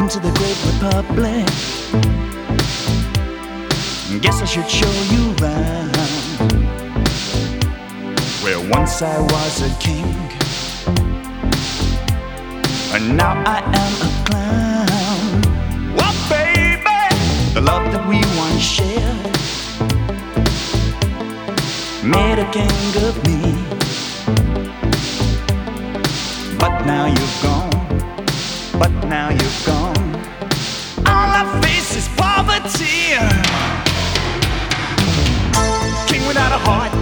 into the great republic. Guess I should show you round where once I was a king, and now I am a clown. Well, baby, the love that we once shared made a king of me. But now you're gone, but now you're gone. All I face is poverty. King without a heart,